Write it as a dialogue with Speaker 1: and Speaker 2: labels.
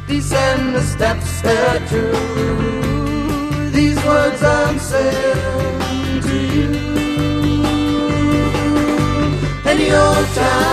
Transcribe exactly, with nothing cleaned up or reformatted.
Speaker 1: descend the steps there too. These words I'm saying to you. Any old time